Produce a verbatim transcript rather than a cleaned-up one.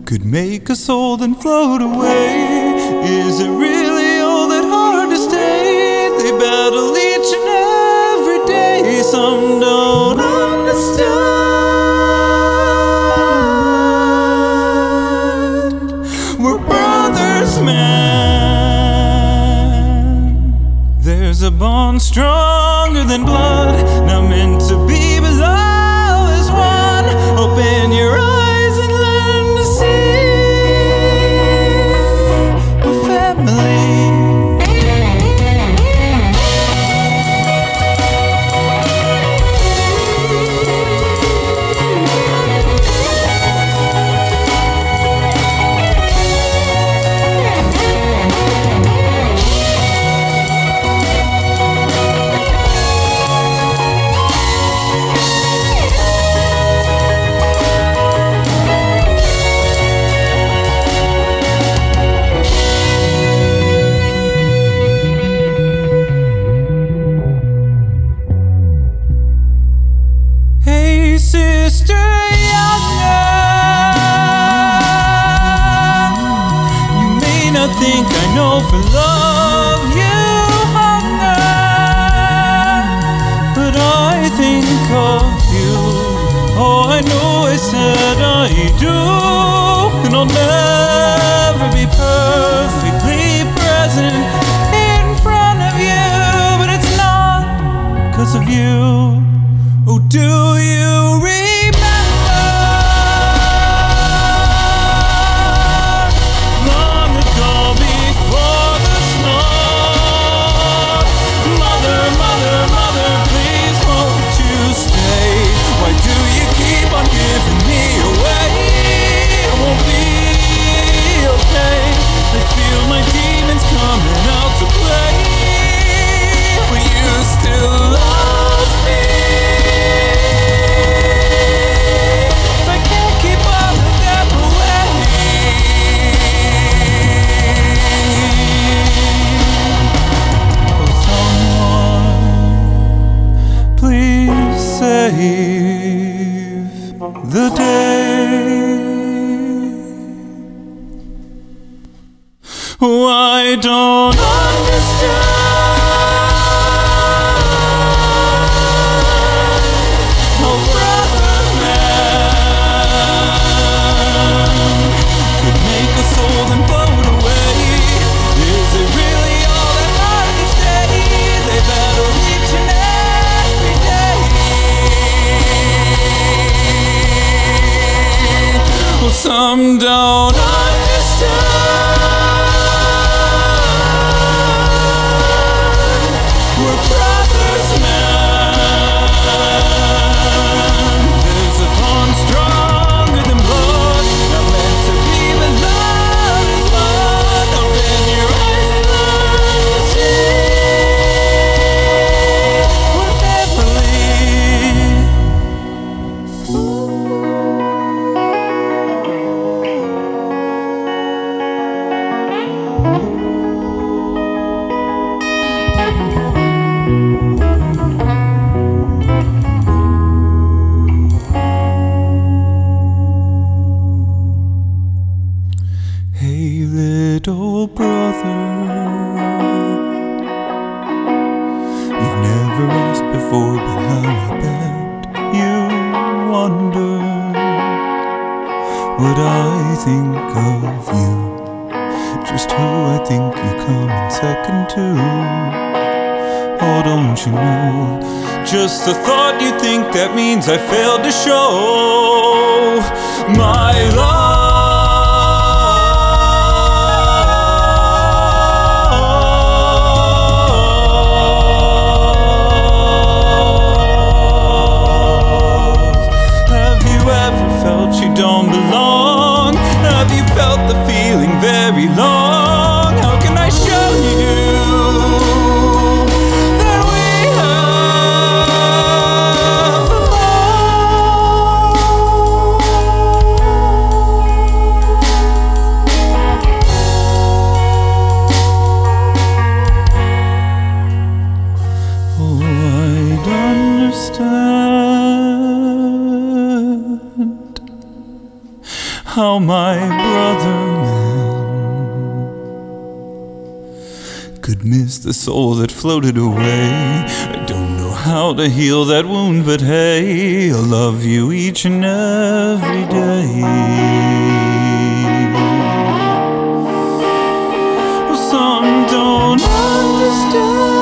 could make us old and float away. Is it really all that hard to stay? They battle each and every day. Some don't understand. We're brothers, man. There's a bond stronger than blood, not meant to be, but love is one. Open your eyes and learn to see we're family. Sister younger, you may not think I know for love you hunger, but I think of you. Oh, I know I said I do, and I'll never be perfectly present in front of you, but it's not 'cause of you. Oh, do you remember long ago before the snow? Mother, mother, mother, please won't you stay? Why do you keep on giving me away? I won't be okay. I feel my demons coming out to play. Will you still love me? Save the day. Oh, I don't understand how brother man could make us old and float away. Is it really all that hard to stay? They battle each and every day. Well, some don't understand. We're brothers, man. There's a bond stronger than blood, not meant to be, but love is one. Open your eyes and learn to see we're family. Hey, little brother, you've never asked before, but how I bet you wonder what I think of you, just who I think you come in second to. Oh, don't you know, just the thought you think that means I failed to show my love. You don't belong. Have you felt the feeling very long? How can I show you that we have a bond? how my brother man could miss the soul that floated away. I don't know how to heal that wound, but hey, I'll love you each and every day. Some don't understand